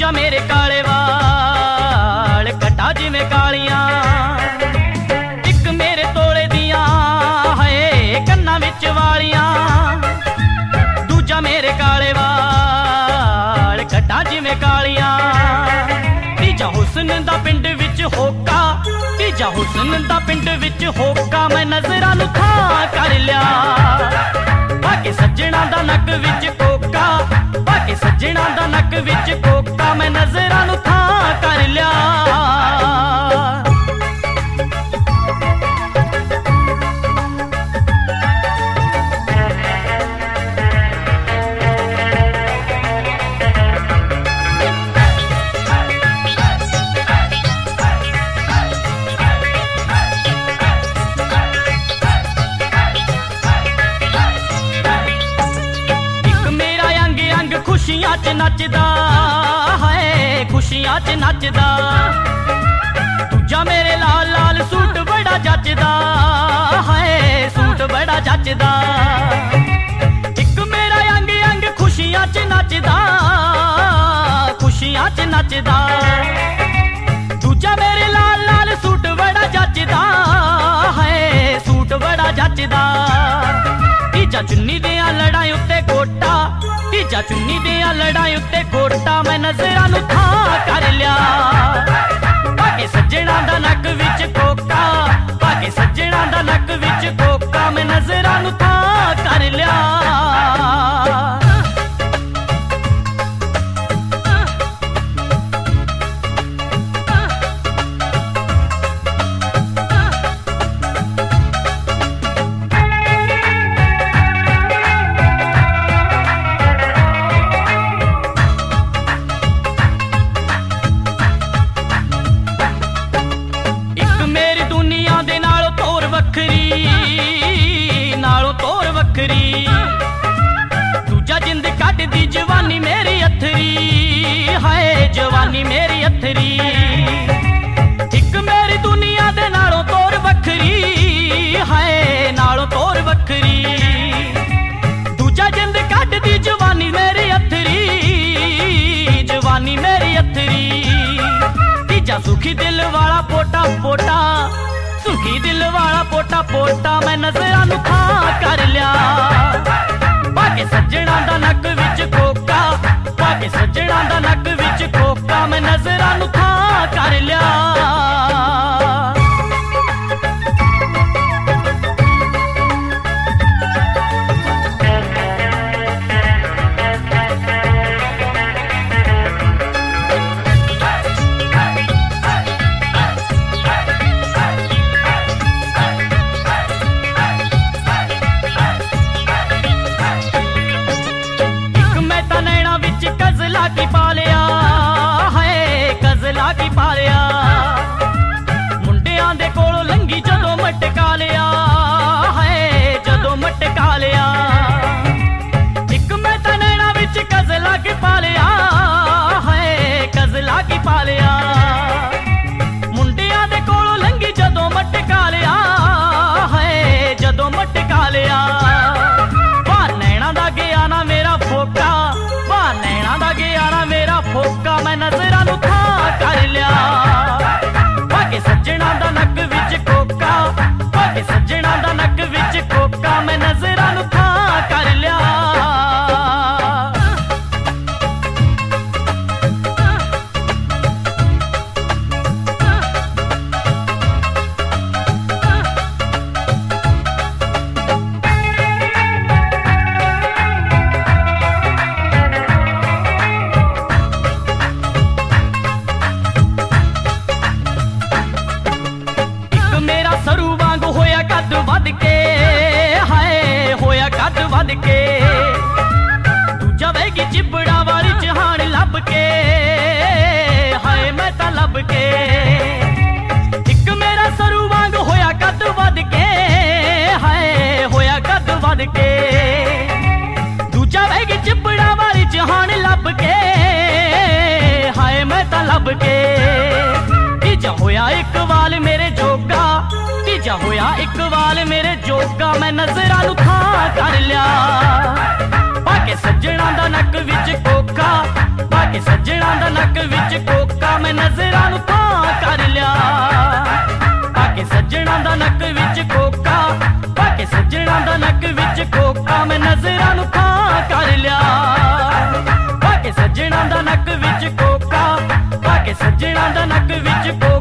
ਦੂਜਾ ਮੇਰੇ ਕਾਲੇ ਵਾਲ ਕਟਾ ਜਿਵੇਂ ਕਾਲੀਆਂ, ਇੱਕ ਮੇਰੇ ਤੋਲੇ ਦੀਆਂ ਹਾਏ ਕੰਨਾਂ ਵਿੱਚ ਵਾਲੀਆਂ। ਦੂਜਾ ਮੇਰੇ ਕਾਲੇ ਵਾਲ ਕਟਾ ਜਿਵੇਂ ਕਾਲੀਆਂ, ਤੀਜਾ ਹੁਸਨ ਦਾ ਪਿੰਡ ਵਿੱਚ ਹੋਕਾ, ਤੀਜਾ ਹੁਸਨ ਦਾ ਪਿੰਡ ਵਿੱਚ ਹੋਕਾ। ਮੈਂ ਨਜ਼ਰਾਂ ਨੂੰ ਥਾਂ ਕਰ ਲਿਆ, ਬਾਕੀ ਸੱਜਣਾ ਦਾ ਨੱਕ ਵਿੱਚ ਕੋਕਾ, ਬਾਕੀ ਸੱਜਣਾ ਦਾ ਨੱਕ ਵਿੱਚ ਕੋਕਾ। ਮੈਂ ਨਜ਼ਰਾਂ ਨੂੰ ਥਾਂ ਕਰ ਲਿਆ। ਖੁਸ਼ੀਆਂ 'ਚ ਨੱਚਦਾ ਹਾਏ, ਖੁਸ਼ੀਆਂ 'ਚ ਨੱਚਦਾ। ਦੂਜਾ ਮੇਰੇ ਲਾਲ ਲਾਲ ਸੂਟ ਬੜਾ ਜੱਚਦਾ ਹਾਏ, ਸੂਟ ਬੜਾ ਜੱਚਦਾ। ਇੱਕ ਮੇਰਾ ਅੰਗ ਅੰਗ ਖੁਸ਼ੀਆਂ 'ਚ ਨੱਚਦਾ, ਖੁਸ਼ੀਆਂ 'ਚ ਨੱਚਦਾ। ਦੂਜਾ ਮੇਰੇ ਲਾਲ ਲਾਲ ਸੂਟ ਬੜਾ ਜੱਚਦਾ ਹਾਏ, ਸੂਟ ਬੜਾ ਜੱਚਦਾ। ਤੀਜਾ ਚੁੰਨੀ ਦੀਆਂ ਲੜਾਂ ਉੱਤੇ ਗੋਟਾ, ਤੀਜਾ ਚੁੰਨੀ ਦੀਆਂ ਲੜਾਂ ਉੱਤੇ ਗੋਟਾ। ਮੈਂ ਨਜ਼ਰਾਂ ਨੂੰ ਥਾਂ ਕਰ ਲਿਆ, ਬਾਕੀ ਸੱਜਣਾ ਦਾ ਨੱਕ ਵਿੱਚ ਕੋਕਾ, ਬਾਕੀ ਸੱਜਣਾ ਦਾ ਨੱਕ ਵਿੱਚ ਕੋਕਾ। ਮੈਂ ਨਜ਼ਰਾਂ ਨੂੰ ਥਾਂ ਕਰ ਲਿਆ। ਨਾਲੋਂ ਤੋਰ ਵੱਖਰੀ, ਦੂਜਾ ਜਿੰਦ ਕੱਢਦੀ ਜਵਾਨੀ ਮੇਰੀ ਅਥਰੀ ਹਾਏ, ਜਵਾਨੀ ਮੇਰੀ ਅਥਰੀ। ਇੱਕ ਮੇਰੀ ਦੁਨੀਆ ਦੇ ਨਾਲੋਂ ਤੋਰ ਵੱਖਰੀ ਹਾਏ, ਨਾਲੋਂ ਤੋਰ ਵੱਖਰੀ। ਦੂਜਾ ਜਿੰਦ ਕੱਢਦੀ ਜਵਾਨੀ ਮੇਰੀ ਅਥਰੀ, ਜਵਾਨੀ ਮੇਰੀ ਅਥਰੀ। ਤੀਜਾ ਸੁਖੀ ਦਿਲ ਵਾਲਾ ਪੋਟਾ ਪੋਟਾ, ਸੁਖੀ ਦਿਲ ਵਾਲਾ ਪੋਟਾ ਪੋਟਾ। ਮੈਂ ਨਜ਼ਰਾਂ ਨੂੰ ਥਾਂ ਕਰ ਲਿਆ, ਬਾਕੀ ਸੱਜਣਾ ਦਾ ਨੱਕ ਵਿੱਚ ਕੋਕਾ, ਬਾਕੀ ਸੱਜਣਾ ਦਾ ਨੱਕ ਵਿੱਚ ਕੋਕਾ। ਮੈਂ ਨਜ਼ਰਾਂ ਨੂੰ ਥਾਂ ਕਰ ਲਿਆ। ਕਜ਼ਲਾ ਕੀ ਪਾ ਲਿਆ ਹਾਏ, ਕਜ਼ਲਾ ਕੀ ਪਾ ਲਿਆ। ਮੁੰਡਿਆਂ ਦੇ ਕੋਲੋਂ ਲੰਘੀ ਜਦੋਂ ਮਟਕਾ ਲਿਆ ਹਾਏ, ਜਦੋਂ ਮਟਕਾ ਲਿਆ। ਇੱਕ ਮੈਂ ਤਾਂ ਨੈਣਾ ਵਿੱਚ ਕਜ਼ਲਾ ਕੀ ਪਾ ਲਿਆ ਹਾਏ, ਕਜ਼ਲਾ ਕੀ ਪਾ ਲਿਆ। ਮੁੰਡਿਆਂ ਦੇ ਕੋਲੋਂ ਲੰਘੀ ਜਦੋਂ ਮਟਕਾ ਲਿਆ ਹਾਏ, ਜਦੋਂ ਮਟਕਾ ਲਿਆ। ਵਾਹ ਨੈਣਾ ਦਾ ਗਿਆ ਨਾ ਮੇਰਾ ਫੋਕਾ, ਵਾਹ ਨੈਣਾ ਦਾ ਗਿਆ ਨਾ ਮੇਰਾ ਫੋਕਾ। ਮੈਂ ਨਜ਼ਰਾਂ ਨੂੰ ਥਾਂ ਕਰ ਲਿਆ, ਬਾਕੀ ਸੱਜਣਾ ਦਾ ਨੱਕ ਵਿੱਚ ਕੋਕਾ, ਬਾਕੀ ਸੱਜਣਾ ਦਾ ਨੱਕ ਵਿੱਚ ਕੋਕਾ। ਮੈਂ ਨਜ਼ਰਾਂ ਨੂੰ ਥਾਂ ਕਰ ਲਿਆ। ਸਰੂ ਵਾਂਗ ਹੋਇਆ ਕੱਦ ਵੱਧ ਕੇ ਹਾਏ, ਹੋਇਆ ਕੱਦ ਵੱਧ ਕੇ। ਦੂਜਾ ਵਹਿਗੀ ਚਿਬੜਾ ਵਾਲੀ ਜਹਾਨ ਲੱਭ ਕੇ ਹਾਏ, ਮੈਂ ਤਾਂ ਲੱਭ ਕੇ। ਇੱਕ ਮੇਰਾ ਸਰੂ ਵਾਂਗ ਹੋਇਆ ਕੱਦ ਵੱਧ ਕੇ ਹਾਏ, ਹੋਇਆ ਕੱਦ ਵੱਧ ਕੇ। ਦੂਜਾ ਵਹਿਗੀ ਚਿਬੜਾ ਵਾਲੀ ਜਹਾਨ ਲੱਭ ਕੇ ਹਾਏ, ਮੈਂ ਤਾਂ ਲੱਭ ਕੇ। ਤੀਜਾ ਹੋਇਆ ਇੱਕ ਵਾਲ ਮੇਰੇ ਜੋਗਾ, ਤੀਜਾ ਹੋਇਆ ਇੱਕ ਵਾਲ ਮੇਰੇ ਜੋਗਾ। ਮੈਂ ਨਜ਼ਰਾਂ ਨੂੰ ਥਾਂ ਕਰ ਲਿਆ, ਬਾਕੀ ਸੱਜਣਾ ਦਾ ਨੱਕ ਵਿੱਚ ਕੋਕਾ, ਬਾਕੀ ਸੱਜਣਾ ਦਾ ਨੱਕ विच कोका मैं नजरां नूं तां कर लिया पाके सज्जणा दा नक विच कोका पाके सज्जणा दा नक विच कोका मैं नजरां नूं तां कर लिया पाके सज्जणा दा नक विच कोका पाके सज्जणा दा नक विच कोका